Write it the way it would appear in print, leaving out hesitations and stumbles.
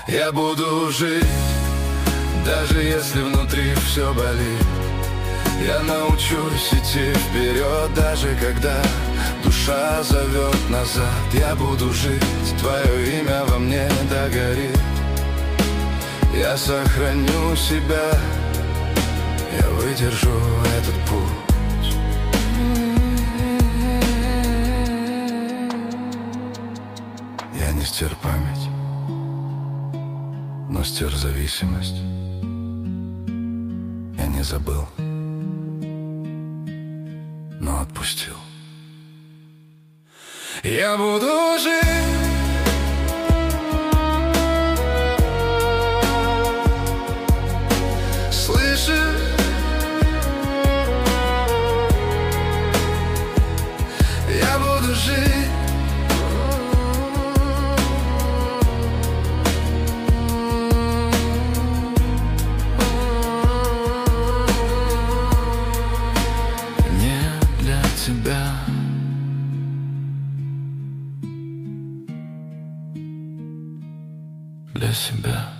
Я буду жить, даже если внутри все болит. Я научусь идти вперед, даже когда душа зовет назад. Я буду жить, твое имя во мне догорит. Я сохраню себя, я выдержу этот путь. Я не стер память, но стер зависимость. Я не забыл, но отпустил. Я буду жить, слышишь? Я буду жить. Тебя для себя.